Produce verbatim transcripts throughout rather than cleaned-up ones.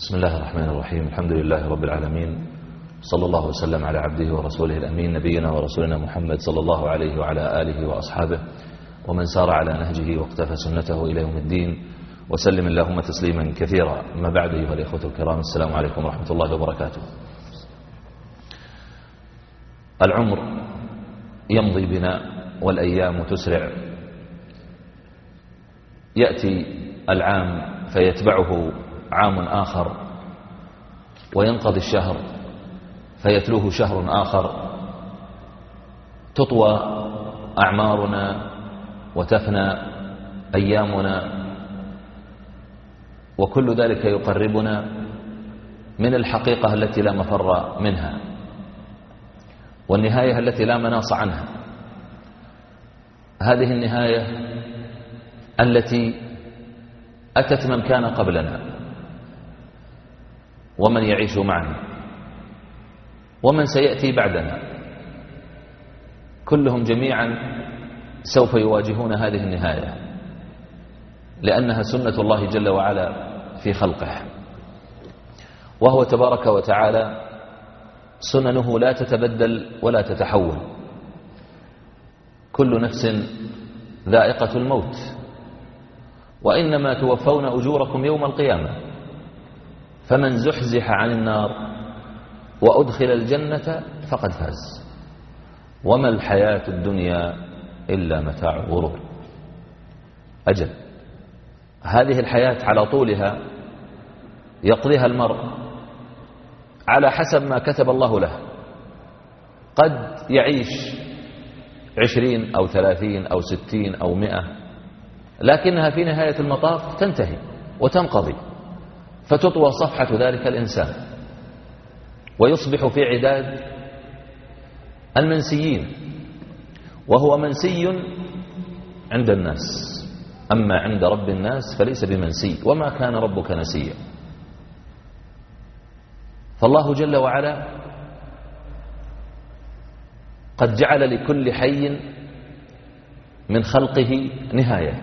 بسم الله الرحمن الرحيم. الحمد لله رب العالمين، صلى الله وسلم على عبده ورسوله الأمين نبينا ورسولنا محمد صلى الله عليه وعلى آله وأصحابه ومن سار على نهجه واقتفى سنته إلى يوم الدين، وسلم اللهم تسليما كثيرا. أما بعد، أيها الإخوة الكرام، السلام عليكم ورحمة الله وبركاته. العمر يمضي بنا والأيام تسرع، يأتي العام فيتبعه عام آخر، وينقضي الشهر فيتلوه شهر آخر، تطوى أعمارنا وتفنى أيامنا، وكل ذلك يقربنا من الحقيقة التي لا مفر منها، والنهاية التي لا مناص عنها. هذه النهاية التي أتت من كان قبلنا ومن يعيش معنا ومن سيأتي بعدنا، كلهم جميعا سوف يواجهون هذه النهاية، لأنها سنة الله جل وعلا في خلقه، وهو تبارك وتعالى سننه لا تتبدل ولا تتحول. كل نفس ذائقة الموت، وإنما توفون أجوركم يوم القيامة، فمن زحزح عن النار وأدخل الجنة فقد فاز، وما الحياة الدنيا إلا متاع الغرور. أجل، هذه الحياة على طولها يقضيها المرء على حسب ما كتب الله له. قد يعيش عشرين أو ثلاثين أو ستين أو مئة، لكنها في نهاية المطاف تنتهي وتنقضي، فتطوى صفحة ذلك الإنسان ويصبح في عداد المنسيين، وهو منسي عند الناس، أما عند رب الناس فليس بمنسي، وما كان ربك نسيا. فالله جل وعلا قد جعل لكل حي من خلقه نهاية.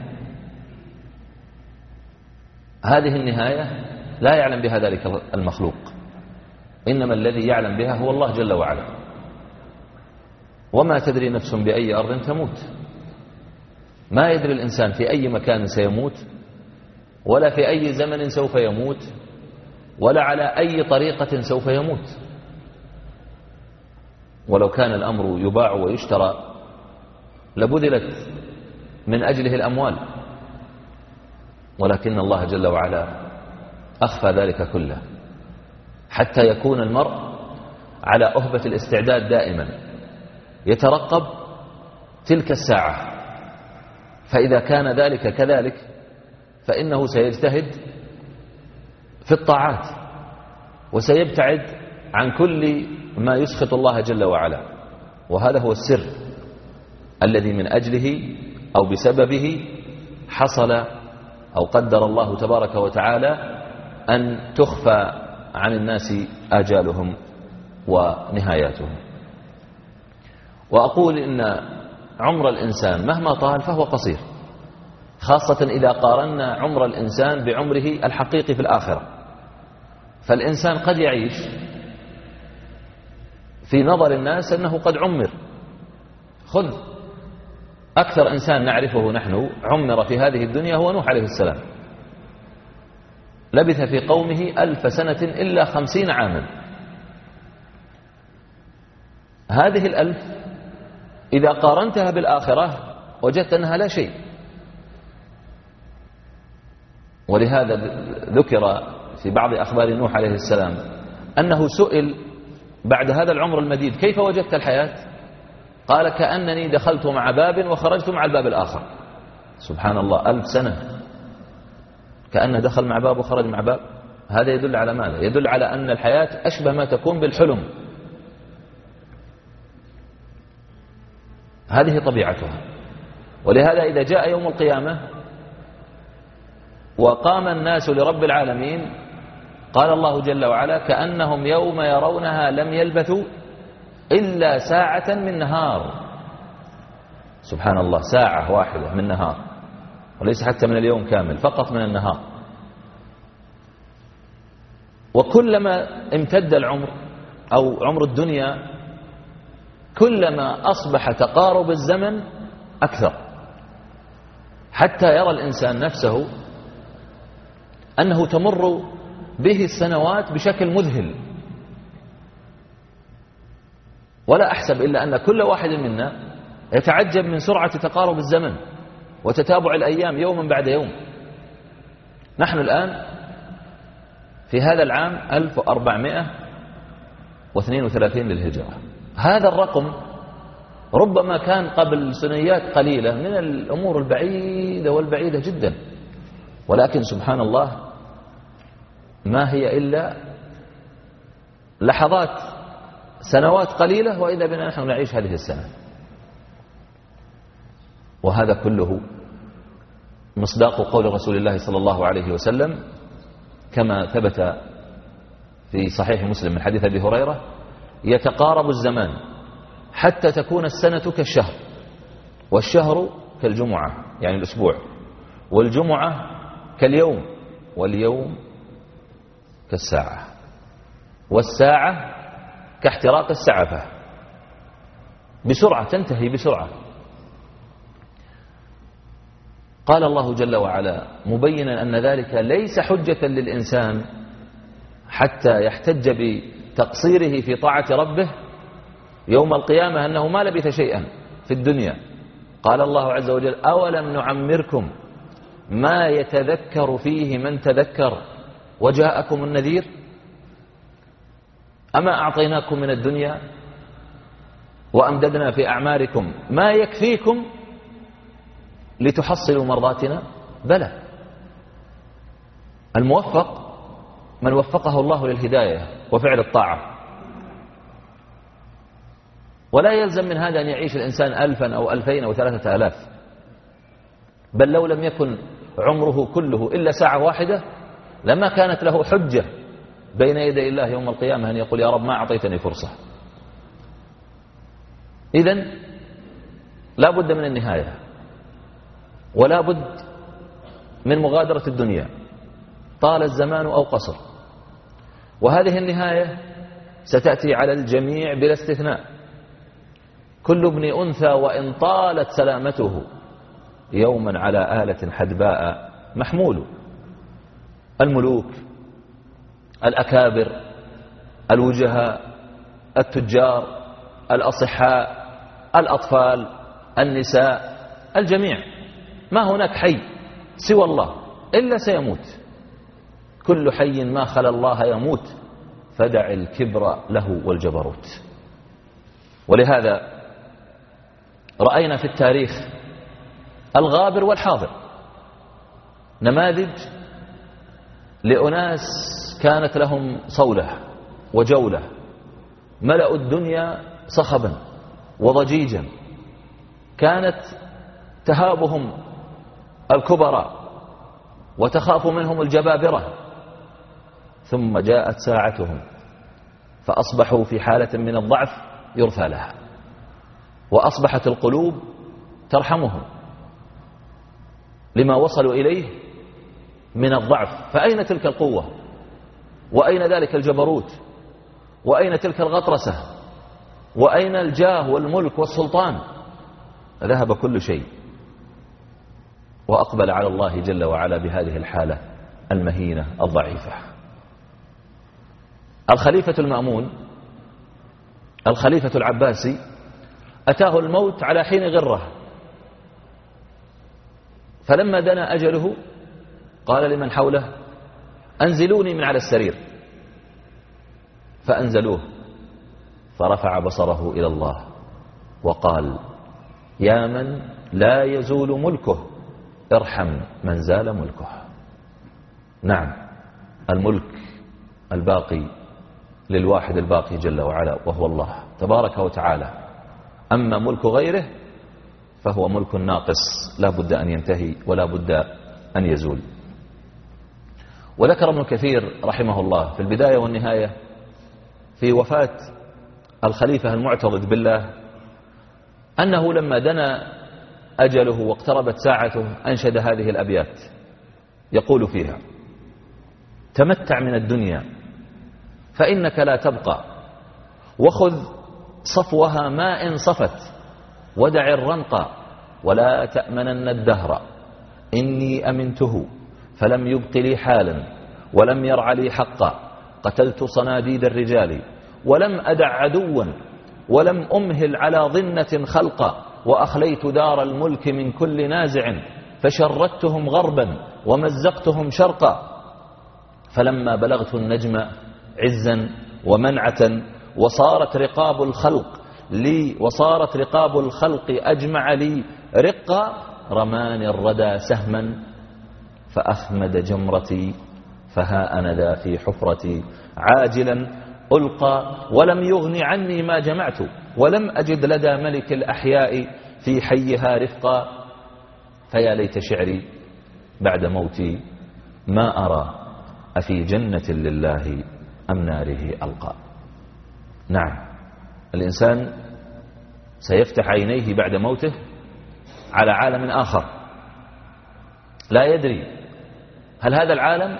هذه النهاية لا يعلم بها ذلك المخلوق، إنما الذي يعلم بها هو الله جل وعلا. وما تدري نفس بأي أرض تموت، ما يدري الإنسان في أي مكان سيموت، ولا في أي زمن سوف يموت، ولا على أي طريقة سوف يموت. ولو كان الأمر يباع ويشترى لبذلت من أجله الأموال، ولكن الله جل وعلا أخفى ذلك كله، حتى يكون المرء على أهبة الاستعداد دائما، يترقب تلك الساعة. فإذا كان ذلك كذلك فإنه سيجتهد في الطاعات، وسيبتعد عن كل ما يسخط الله جل وعلا. وهذا هو السر الذي من أجله أو بسببه حصل أو قدر الله تبارك وتعالى أن تخفى عن الناس آجالهم ونهاياتهم. وأقول إن عمر الإنسان مهما طال فهو قصير، خاصة إذا قارنا عمر الإنسان بعمره الحقيقي في الآخرة. فالإنسان قد يعيش في نظر الناس أنه قد عمر. خذ أكثر إنسان نعرفه نحن عمر في هذه الدنيا هو نوح عليه السلام، لبث في قومه ألف سنة إلا خمسين عاما. هذه الألف إذا قارنتها بالآخرة وجدت أنها لا شيء. ولهذا ذكر في بعض أخبار نوح عليه السلام أنه سئل بعد هذا العمر المديد: كيف وجدت الحياة؟ قال: كأنني دخلت مع باب وخرجت مع الباب الآخر. سبحان الله، ألف سنة كأنه دخل مع باب وخرج مع باب. هذا يدل على ماذا؟ يدل على أن الحياة أشبه ما تكون بالحلم. هذه طبيعتها. ولهذا إذا جاء يوم القيامة وقام الناس لرب العالمين قال الله جل وعلا: كأنهم يوم يرونها لم يلبثوا إلا ساعة من نهار. سبحان الله، ساعة واحدة من نهار، وليس حتى من اليوم كامل، فقط من النهار. وكلما امتد العمر أو عمر الدنيا كلما أصبح تقارب الزمن أكثر، حتى يرى الإنسان نفسه أنه تمر به السنوات بشكل مذهل. ولا أحسب إلا أن كل واحد منا يتعجب من سرعة تقارب الزمن وتتابع الأيام يوما بعد يوم. نحن الآن في هذا العام ألف وأربعمائة واثنين وثلاثين للهجرة. هذا الرقم ربما كان قبل سنوات قليلة من الأمور البعيدة والبعيدة جدا، ولكن سبحان الله ما هي إلا لحظات، سنوات قليلة وإذا بنا نحن نعيش هذه السنة. وهذا كله مصداق قول رسول الله صلى الله عليه وسلم كما ثبت في صحيح مسلم من حديث أبي هريرة: يتقارب الزمان حتى تكون السنة كالشهر، والشهر كالجمعة يعني الأسبوع، والجمعة كاليوم، واليوم كالساعة، والساعة كاحتراق السعفة، بسرعة تنتهي بسرعة. قال الله جل وعلا مبينا أن ذلك ليس حجة للإنسان حتى يحتج بتقصيره في طاعة ربه يوم القيامة أنه ما لبث شيئا في الدنيا. قال الله عز وجل: أولم نعمركم ما يتذكر فيه من تذكر وجاءكم النذير؟ أما أعطيناكم من الدنيا وأمددنا في أعماركم ما يكفيكم لتحصلوا مرضاتنا؟ بلى. الموفق من وفقه الله للهداية وفعل الطاعة، ولا يلزم من هذا أن يعيش الإنسان ألفا أو ألفين أو ثلاثة آلاف، بل لو لم يكن عمره كله إلا ساعة واحدة لما كانت له حجة بين يدي الله يوم القيامة أن يقول: يا رب ما أعطيتني فرصة. إذن لا بد من النهاية، ولا بد من مغادرة الدنيا طال الزمان أو قصر، وهذه النهاية ستأتي على الجميع بلا استثناء. كل ابن أنثى وإن طالت سلامته يوما على آلة حدباء محمول. الملوك، الأكابر، الوجهاء، التجار، الأصحاء، الأطفال، النساء، الجميع، ما هناك حي سوى الله إلا سيموت. كل حي ما خلا الله يموت، فدع الكبر له والجبروت. ولهذا رأينا في التاريخ الغابر والحاضر نماذج لأناس كانت لهم صولة وجولة، ملأوا الدنيا صخبا وضجيجا، كانت تهابهم الكبراء وتخاف منهم الجبابرة، ثم جاءت ساعتهم فأصبحوا في حالة من الضعف يرثى لها، وأصبحت القلوب ترحمهم لما وصلوا إليه من الضعف. فأين تلك القوة؟ وأين ذلك الجبروت؟ وأين تلك الغطرسة؟ وأين الجاه والملك والسلطان؟ ذهب كل شيء، وأقبل على الله جل وعلا بهذه الحالة المهينة الضعيفة. الخليفة المأمون الخليفة العباسي أتاه الموت على حين غره، فلما دنا أجله قال لمن حوله: أنزلوني من على السرير، فأنزلوه، فرفع بصره إلى الله وقال: يا من لا يزول ملكه ارحم من زال ملكه. نعم، الملك الباقي للواحد الباقي جل وعلا وهو الله تبارك وتعالى، أما ملك غيره فهو ملك ناقص لا بد أن ينتهي ولا بد أن يزول. وذكر ابن كثير رحمه الله في البداية والنهاية في وفاة الخليفة المعتضد بالله أنه لما دنا أجله واقتربت ساعته أنشد هذه الأبيات يقول فيها: تمتع من الدنيا فإنك لا تبقى، وخذ صفوها ما إن صفت، ودع الرنق ولا تأمنن الدهر. إني أمنته فلم يبق لي حالا ولم يرع لي حقا، قتلت صناديد الرجال ولم أدع عدوا، ولم أمهل على ظنة خلقا، وأخليت دار الملك من كل نازع، فشردتهم غربا ومزقتهم شرقا. فلما بلغت النجم عزا ومنعة، وصارت رقاب الخلق لي وصارت رقاب الخلق أجمع لي رقا، رماني الردى سهما فأخمد جمرتي، فها أنا ذا في حفرتي عاجلا ألقى، ولم يغن عني ما جمعت، ولم أجد لدى ملك الأحياء في حيها رفقا. فيا ليت شعري بعد موتي ما أرى، أفي جنة لله أم ناره ألقى. نعم، الإنسان سيفتح عينيه بعد موته على عالم آخر، لا يدري هل هذا العالم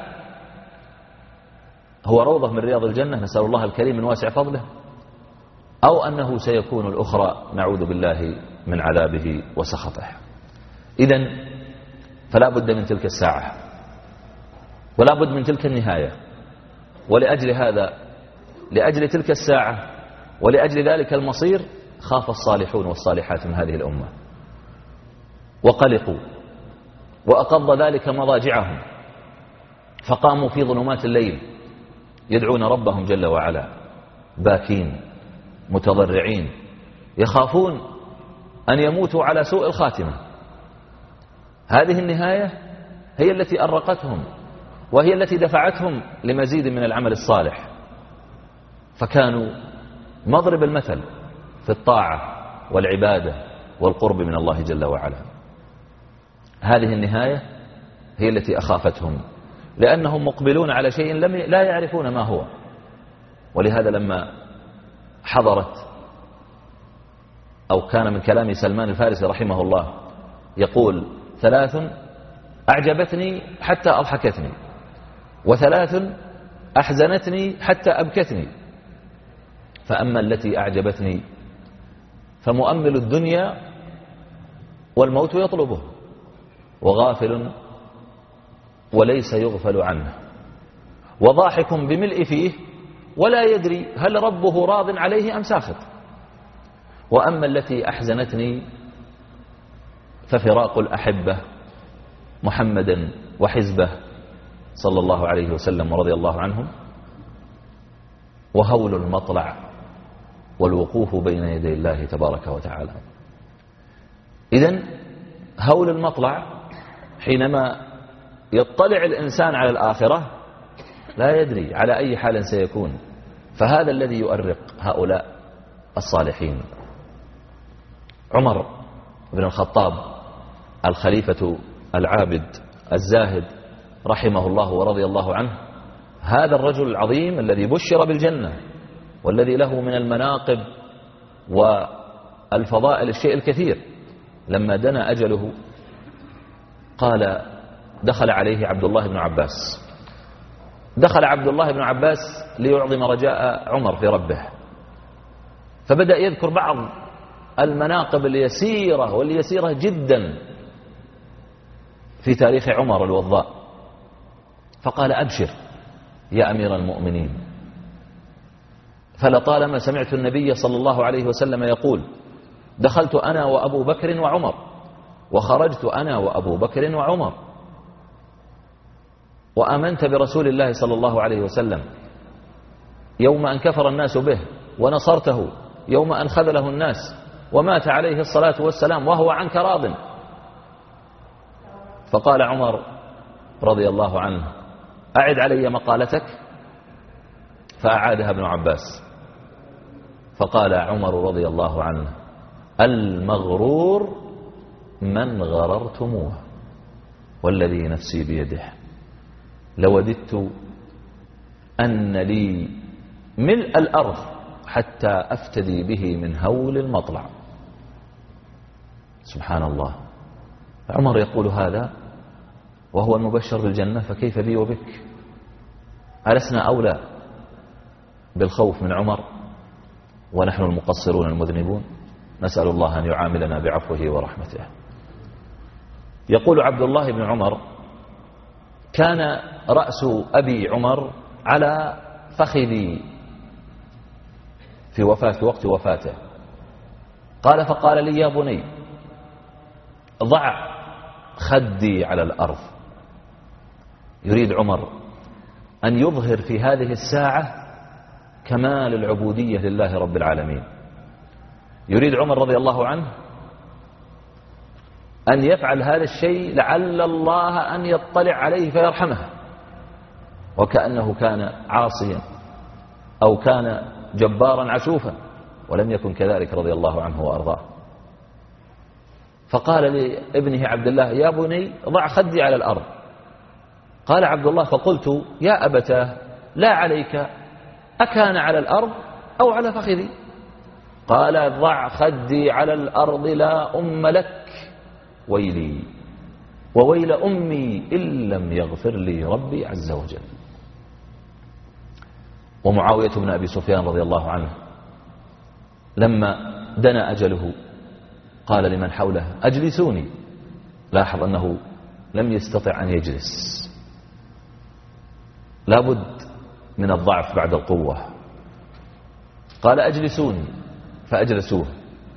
هو روضة من رياض الجنة، نسأل الله الكريم من واسع فضله، أو أنه سيكون الأخرى نعوذ بالله من عذابه وسخطه. إذن فلا بد من تلك الساعة ولا بد من تلك النهاية. ولأجل هذا، لأجل تلك الساعة ولأجل ذلك المصير، خاف الصالحون والصالحات من هذه الأمة وقلقوا، وأقض ذلك مضاجعهم، فقاموا في ظلمات الليل يدعون ربهم جل وعلا باكين متضرعين، يخافون أن يموتوا على سوء الخاتمة. هذه النهاية هي التي أرقتهم، وهي التي دفعتهم لمزيد من العمل الصالح، فكانوا مضرب المثل في الطاعة والعبادة والقرب من الله جل وعلا. هذه النهاية هي التي أخافتهم، لأنهم مقبلون على شيء لم لا يعرفون ما هو. ولهذا لما حضرت، أو كان من كلام سلمان الفارسي رحمه الله يقول: ثلاث أعجبتني حتى أضحكتني، وثلاث أحزنتني حتى أبكتني، فأما التي أعجبتني فمؤمل الدنيا والموت يطلبه، وغافل وليس يغفل عنه، وضاحك بملء فيه ولا يدري هل ربه راض عليه أم ساخط. وأما التي أحزنتني ففراق الأحبة محمدا وحزبه صلى الله عليه وسلم ورضي الله عنهم، وهول المطلع والوقوف بين يدي الله تبارك وتعالى. إذن هول المطلع حينما يطلع الإنسان على الآخرة لا يدري على أي حال سيكون، فهذا الذي يؤرق هؤلاء الصالحين. عمر بن الخطاب الخليفة العابد الزاهد رحمه الله ورضي الله عنه، هذا الرجل العظيم الذي بشر بالجنة والذي له من المناقب والفضائل الشيء الكثير، لما دنا أجله قال: دخل عليه عبد الله بن عباس دخل عبد الله بن عباس ليعظم رجاء عمر في ربه، فبدأ يذكر بعض المناقب اليسيرة واليسيرة جدا في تاريخ عمر الوضاء، فقال: أبشر يا أمير المؤمنين، فلطالما سمعت النبي صلى الله عليه وسلم يقول: دخلت أنا وأبو بكر وعمر، وخرجت أنا وأبو بكر وعمر، وآمنت برسول الله صلى الله عليه وسلم يوم أن كفر الناس به، ونصرته يوم أن خذله الناس، ومات عليه الصلاة والسلام وهو عنك راض. فقال عمر رضي الله عنه: أعد علي مقالتك. فأعادها ابن عباس، فقال عمر رضي الله عنه: المغرور من غررتموه، والذي نفسي بيده لوددت أن لي ملء الأرض حتى أفتدي به من هول المطلع. سبحان الله، عمر يقول هذا وهو المبشر بالجنة، فكيف بي وبك؟ ألسنا أولى بالخوف من عمر ونحن المقصرون المذنبون. نسأل الله أن يعاملنا بعفوه ورحمته. يقول عبد الله بن عمر: كان رأس أبي عمر على فخذي في وفاة في وقت وفاته. قال: فقال لي: يا بني ضع خدي على الأرض. يريد عمر أن يظهر في هذه الساعة كمال العبودية لله رب العالمين. يريد عمر رضي الله عنه أن يفعل هذا الشيء لعل الله أن يطلع عليه فيرحمه، وكأنه كان عاصيا أو كان جبارا عسوفا، ولم يكن كذلك رضي الله عنه وأرضاه. فقال لابنه عبد الله: يا بني ضع خدي على الأرض. قال عبد الله: فقلت: يا أبتاه لا عليك، أكان على الأرض أو على فخذي؟ قال: ضع خدي على الأرض لا أم لك، ويلي وويل أمي إن لم يغفر لي ربي عز وجل. ومعاوية بن أبي سفيان رضي الله عنه لما دنا أجله قال لمن حوله: أجلسوني. لاحظ أنه لم يستطع أن يجلس، لابد من الضعف بعد القوة. قال: أجلسوني، فأجلسوه.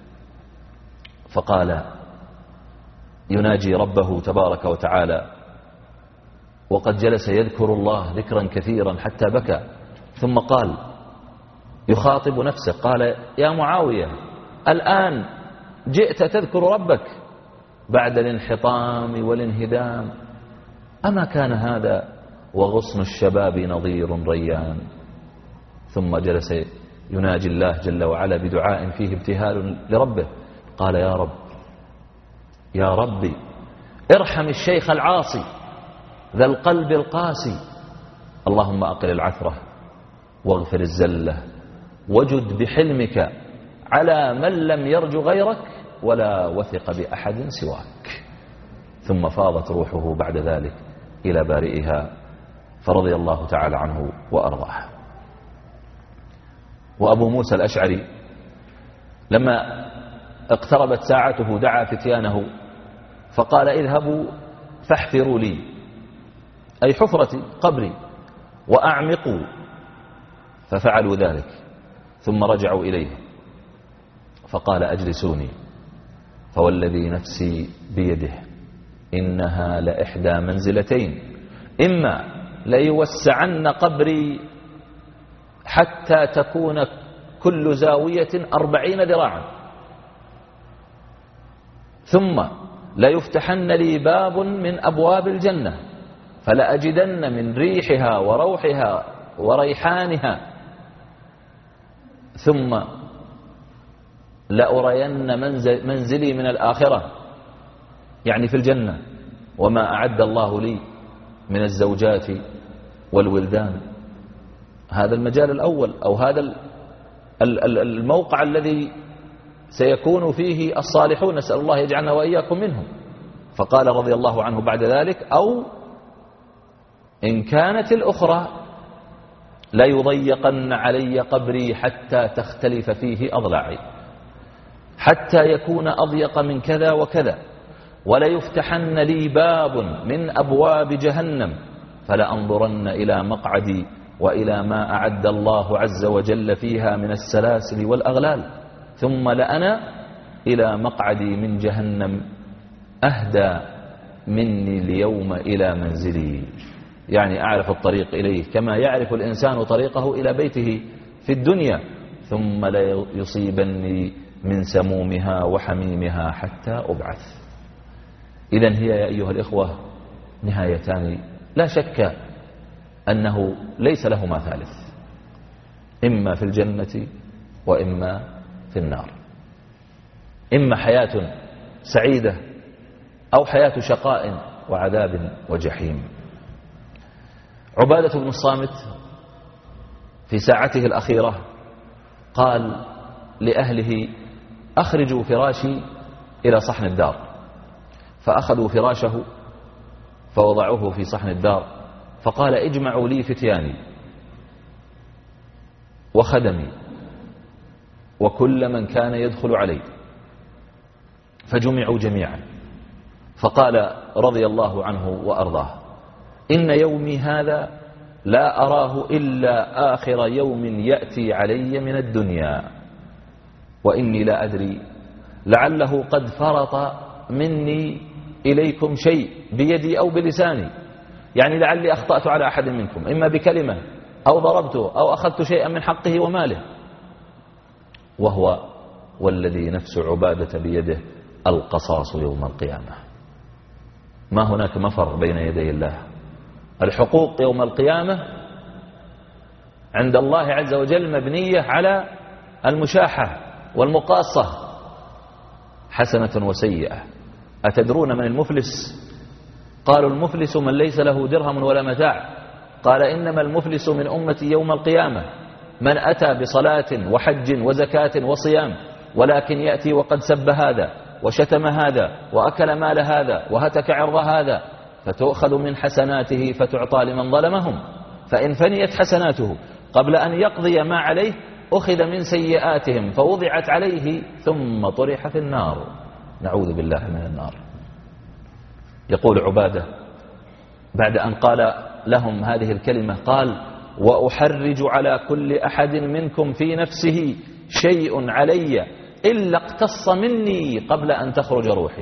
فقال يناجي ربه تبارك وتعالى وقد جلس يذكر الله ذكرا كثيرا حتى بكى، ثم قال يخاطب نفسه: قال: يا معاوية الآن جئت تذكر ربك بعد الانحطام والانهدام؟ أما كان هذا وغصن الشباب نظير ريان؟ ثم جلس يناجي الله جل وعلا بدعاء فيه ابتهال لربه. قال: يا رب يا ربي ارحم الشيخ العاصي ذا القلب القاسي، اللهم أقل العثرة واغفر الزلة وجد بحلمك على من لم يرجو غيرك ولا وثق بأحد سواك. ثم فاضت روحه بعد ذلك إلى بارئها فرضي الله تعالى عنه وأرضاه. وأبو موسى الأشعري لما اقتربت ساعته دعا فتيانه فقال: اذهبوا فاحفروا لي، أي حفرتي قبري، وأعمقوا. ففعلوا ذلك ثم رجعوا إليه فقال: أجلسوني، فوالذي نفسي بيده إنها لإحدى منزلتين، إما ليوسعن قبري حتى تكون كل زاوية أربعين ذراعا، ثم ليفتحن لي باب من أبواب الجنة فلأجدن من ريحها وروحها وريحانها، ثم لأرين منزل منزلي من الآخرة، يعني في الجنة، وما أعد الله لي من الزوجات والولدان. هذا المجال الأول، أو هذا الموقع الذي سيكون فيه الصالحون، نسأل الله يجعلنا وإياكم منهم. فقال رضي الله عنه بعد ذلك: أو إن كانت الأخرى ليضيقن علي قبري حتى تختلف فيه أضلاعي، حتى يكون أضيق من كذا وكذا، وليفتحن لي باب من أبواب جهنم فلأنظرن إلى مقعدي وإلى ما أعد الله عز وجل فيها من السلاسل والأغلال، ثم لأنا إلى مقعدي من جهنم أهدى مني اليوم إلى منزلي، يعني أعرف الطريق إليه كما يعرف الإنسان طريقه إلى بيته في الدنيا، ثم لا يصيبني من سمومها وحميمها حتى أبعث. إذن هي يا أيها الإخوة نهايتان لا شك أنه ليس لهما ثالث، إما في الجنة وإما في النار، إما حياة سعيدة أو حياة شقاء وعذاب وجحيم. عبادة بن الصامت في ساعته الأخيرة قال لأهله: أخرجوا فراشي إلى صحن الدار. فأخذوا فراشه فوضعوه في صحن الدار، فقال: اجمعوا لي فتياني وخدمي وكل من كان يدخل علي، فجمعوا جميعا. فقال رضي الله عنه وأرضاه: إن يومي هذا لا أراه إلا آخر يوم يأتي علي من الدنيا، وإني لا أدري لعله قد فرط مني إليكم شيء بيدي أو بلساني، يعني لعلي أخطأت على أحد منكم إما بكلمة أو ضربته أو أخذت شيئا من حقه وماله. وهو والذي نفس عبادة بيده القصاص يوم القيامة. ما هناك مفر بين يدي الله. الحقوق يوم القيامة عند الله عز وجل مبنية على المشاحة والمقاصة، حسنة وسيئة. أتدرون من المفلس؟ قالوا: المفلس من ليس له درهم ولا متاع. قال: إنما المفلس من أمتي يوم القيامة من أتى بصلاة وحج وزكاة وصيام، ولكن يأتي وقد سب هذا وشتم هذا وأكل مال هذا وهتك عرض هذا، فتؤخذ من حسناته فتعطى لمن ظلمهم، فإن فنيت حسناته قبل أن يقضي ما عليه أخذ من سيئاتهم فوضعت عليه ثم طرح في النار. نعوذ بالله من النار. يقول عبادة بعد أن قال لهم هذه الكلمة، قال: وأحرج على كل أحد منكم في نفسه شيء علي إلا اقتص مني قبل أن تخرج روحي.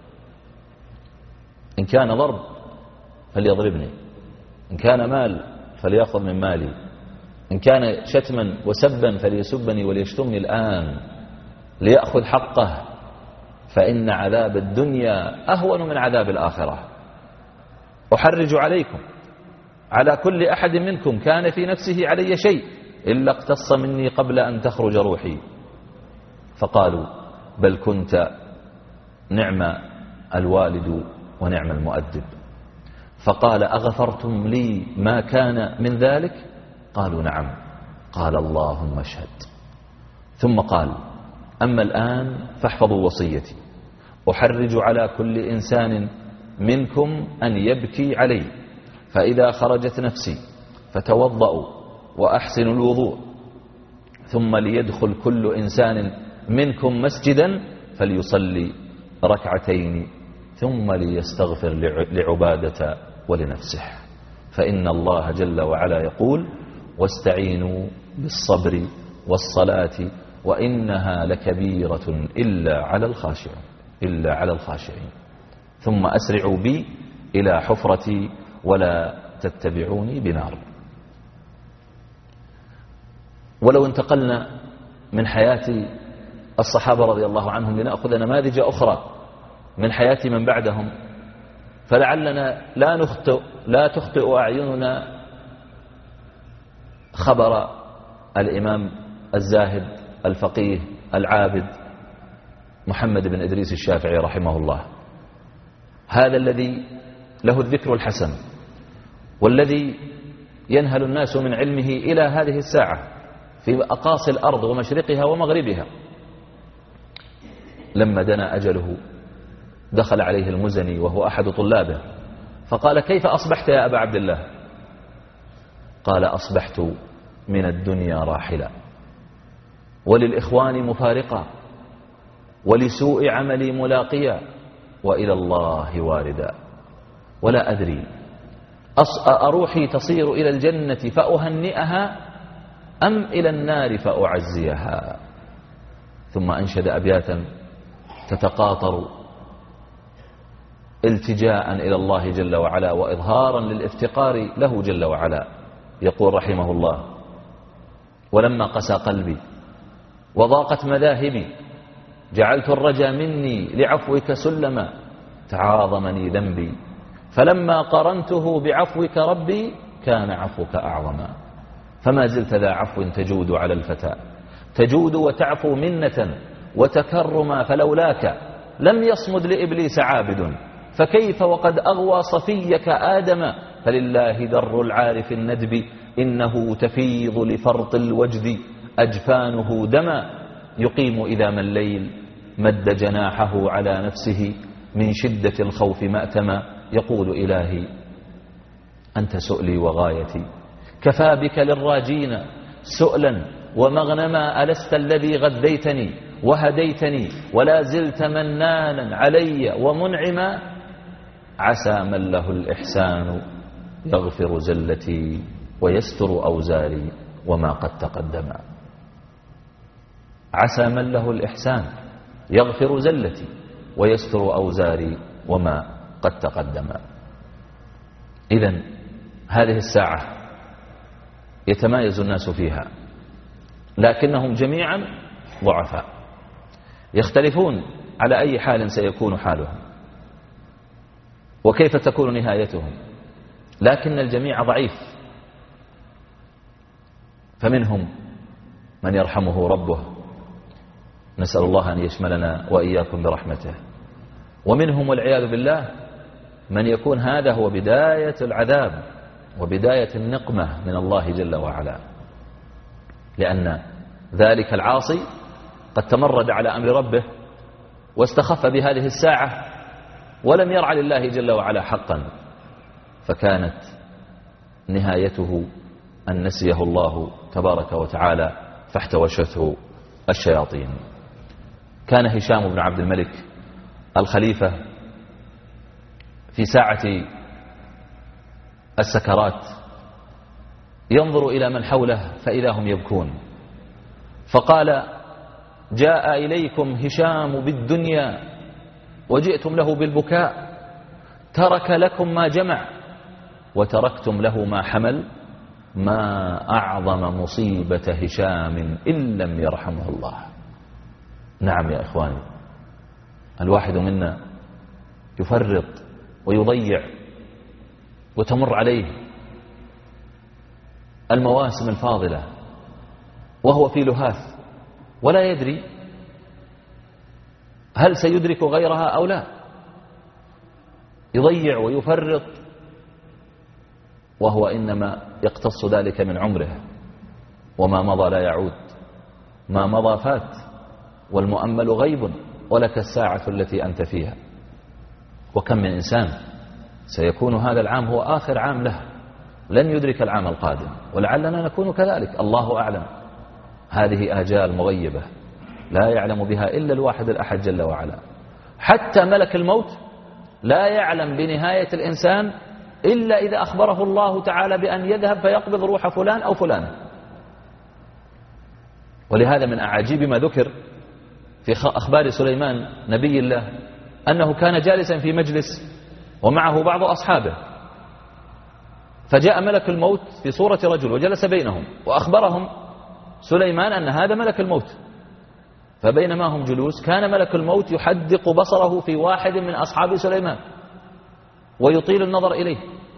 إن كان ضرب فليضربني، إن كان مال فليأخذ من مالي، إن كان شتما وسبا فليسبني وليشتمني الآن ليأخذ حقه، فإن عذاب الدنيا أهون من عذاب الآخرة. أحرج عليكم على كل أحد منكم كان في نفسه علي شيء إلا اقتص مني قبل أن تخرج روحي. فقالوا: بل كنت نعم الوالد ونعم المؤدب. فقال: أغفرتم لي ما كان من ذلك؟ قالوا: نعم. قال: اللهم اشهد. ثم قال: أما الآن فاحفظوا وصيتي، أحرج على كل إنسان منكم أن يبكي علي، فإذا خرجت نفسي فتوضأوا وأحسنوا الوضوء، ثم ليدخل كل إنسان منكم مسجدا فليصلي ركعتين ثم ليستغفر لعبادة ولنفسه، فإن الله جل وعلا يقول: واستعينوا بالصبر والصلاة وإنها لكبيرة إلا على الخاشعين إلا على الخاشعين ثم أسرعوا بي إلى حفرتي ولا تتبعوني بنار. ولو انتقلنا من حياة الصحابة رضي الله عنهم لنأخذ نماذج أخرى من حياة من بعدهم، فلعلنا لا نخطئ لا تخطئ أعيننا خبر الإمام الزاهد الفقيه العابد محمد بن إدريس الشافعي رحمه الله، هذا الذي له الذكر الحسن والذي ينهل الناس من علمه إلى هذه الساعة في أقاصي الأرض ومشرقها ومغربها. لما دنا أجله دخل عليه المزني وهو أحد طلابه فقال: كيف أصبحت يا أبا عبد الله؟ قال: أصبحت من الدنيا راحلا، وللإخوان مفارقا، ولسوء عملي ملاقيا، وإلى الله واردا، ولا أدري أروحي تصير إلى الجنة فأهنئها أم إلى النار فأعزيها. ثم أنشد أبياتا تتقاطر التجاء إلى الله جل وعلا وإظهارا للافتقار له جل وعلا. يقول رحمه الله: ولما قسى قلبي وضاقت مذاهبي جعلت الرجا مني لعفوك سلما، تعاظمني ذنبي فلما قرنته بعفوك ربي كان عفوك أعظما، فما زلت ذا عفو تجود على الفتى، تجود وتعفو منة وتكرما، فلولاك لم يصمد لإبليس عابد، فكيف وقد أغوى صفيك آدم، فلله در العارف الندب إنه تفيض لفرط الوجد أجفانه دما، يقيم إذا ما الليل مد جناحه على نفسه من شدة الخوف مأتما، يقول: إلهي أنت سؤلي وغايتي، كفى بك للراجين سؤلا ومغنما ألست الذي غذيتني وهديتني ولا زلت منانا علي ومنعما عسى من له الإحسان يغفر زلتي ويستر أوزاري وما قد تقدم. عسى من له الإحسان يغفر زلتي ويستر أوزاري وما قد تقدم. إذن هذه الساعة يتمايز الناس فيها، لكنهم جميعا ضعفاء، يختلفون على أي حال سيكون حالهم وكيف تكون نهايتهم، لكن الجميع ضعيف. فمنهم من يرحمه ربه، نسأل الله أن يشملنا وإياكم برحمته، ومنهم والعياذ بالله من يكون هذا هو بداية العذاب وبداية النقمة من الله جل وعلا، لأن ذلك العاصي قد تمرد على أمر ربه واستخف بهذه الساعة ولم يرع لله جل وعلا حقا، فكانت نهايته أن نسيه الله تبارك وتعالى فاحتوشته الشياطين. كان هشام بن عبد الملك الخليفة في ساعة السكرات ينظر إلى من حوله فإذا هم يبكون، فقال: جاء إليكم هشام بالدنيا وجئتم له بالبكاء، ترك لكم ما جمع وتركتم له ما حمل، ما أعظم مصيبة هشام إن لم يرحمه الله. نعم يا إخواني، الواحد منا يفرط ويضيع وتمر عليه المواسم الفاضلة وهو في لهاث ولا يدري هل سيدرك غيرها أو لا، يضيع ويفرط وهو إنما يقتص ذلك من عمره، وما مضى لا يعود، ما مضى فات، والمؤمل غيب ولك الساعة التي أنت فيها. وكم من إنسان سيكون هذا العام هو آخر عام له، لن يدرك العام القادم، ولعلنا نكون كذلك، الله أعلم. هذه آجال مغيبة لا يعلم بها إلا الواحد الأحد جل وعلا. حتى ملك الموت لا يعلم بنهاية الإنسان إلا إذا أخبره الله تعالى بأن يذهب فيقبض روح فلان أو فلانة. ولهذا من أعاجيب ما ذكر في أخبار سليمان نبي الله أنه كان جالسا في مجلس ومعه بعض أصحابه، فجاء ملك الموت في صورة رجل وجلس بينهم وأخبرهم سليمان أن هذا ملك الموت. فبينما هم جلوس كان ملك الموت يحدق بصره في واحد من أصحاب سليمان ويطيل النظر إليه.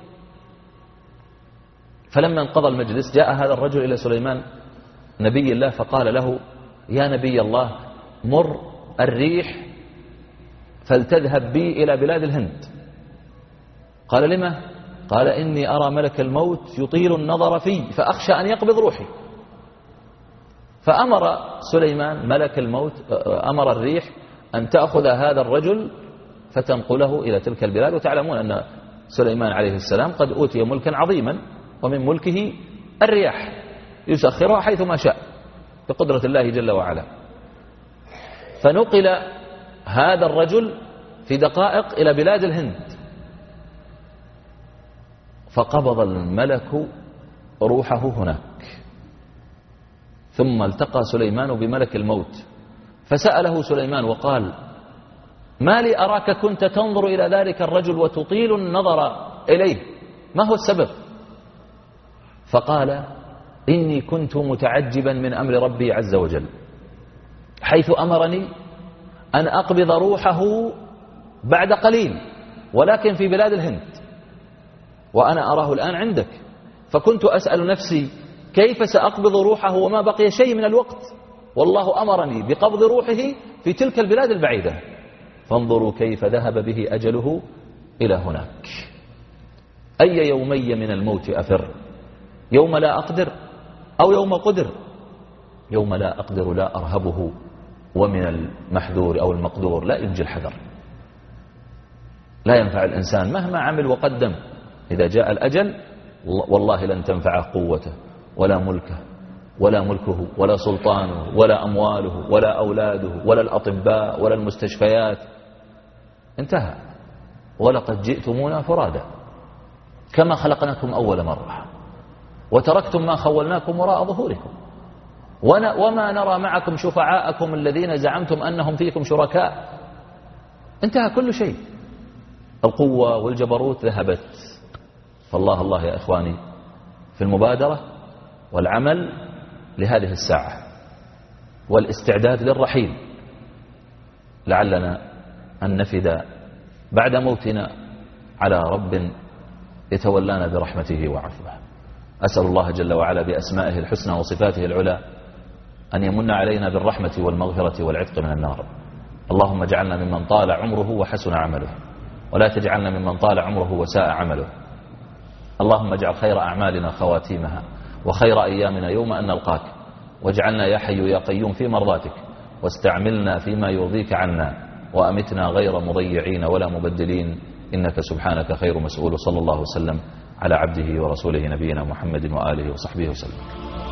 فلما انقضى المجلس جاء هذا الرجل إلى سليمان نبي الله فقال له: يا نبي الله، مر الريح فلتذهب بي إلى بلاد الهند. قال: لما؟ قال: إني أرى ملك الموت يطيل النظر في فأخشى أن يقبض روحي. فأمر سليمان ملك الموت، أمر الريح أن تأخذ هذا الرجل فتنقله إلى تلك البلاد. وتعلمون أن سليمان عليه السلام قد أوتي ملكا عظيما، ومن ملكه الرياح يسخرها حيث ما شاء بقدرة الله جل وعلا. فنقل هذا الرجل في دقائق إلى بلاد الهند، فقبض الملك روحه هناك. ثم التقى سليمان بملك الموت فسأله سليمان وقال: ما لي أراك كنت تنظر إلى ذلك الرجل وتطيل النظر إليه، ما هو السبب؟ فقال: إني كنت متعجبا من أمر ربي عز وجل، حيث أمرني أن أقبض روحه بعد قليل ولكن في بلاد الهند، وأنا أراه الآن عندك. فكنت أسأل نفسي كيف سأقبض روحه وما بقي شيء من الوقت، والله أمرني بقبض روحه في تلك البلاد البعيدة. فانظروا كيف ذهب به أجله إلى هناك. أي يومي من الموت أفر، يوم لا أقدر أو يوم قدر؟ يوم لا أقدر لا أرهبه، ومن المحذور أو المقدور لا ينجي الحذر. لا ينفع الإنسان مهما عمل وقدم، إذا جاء الأجل والله لن تنفعه قوته ولا ملكه ولا ملكه ولا سلطانه ولا أمواله ولا أولاده ولا الأطباء ولا المستشفيات. انتهى. ولقد جئتمونا فرادا كما خلقناكم أول مرة وتركتم ما خولناكم وراء ظهوركم وما نرى معكم شفعاءكم الذين زعمتم أنهم فيكم شركاء. انتهى كل شيء. القوة والجبروت ذهبت. فالله الله يا إخواني في المبادرة والعمل لهذه الساعة والاستعداد للرحيل، لعلنا أن نفد بعد موتنا على رب يتولانا برحمته وعفوه. أسأل الله جل وعلا بأسمائه الحسنى وصفاته العلى أن يمن علينا بالرحمة والمغفرة والعتق من النار. اللهم اجعلنا ممن طال عمره وحسن عمله، ولا تجعلنا ممن طال عمره وساء عمله. اللهم اجعل خير أعمالنا خواتيمها وخير أيامنا يوم أن نلقاك، واجعلنا يا حي يا قيوم في مرضاتك، واستعملنا فيما يرضيك عنا، وأمتنا غير مضيعين ولا مبدلين، إنك سبحانك خير مسؤول. صلى الله وسلم على عبده ورسوله نبينا محمد وآله وصحبه وسلم.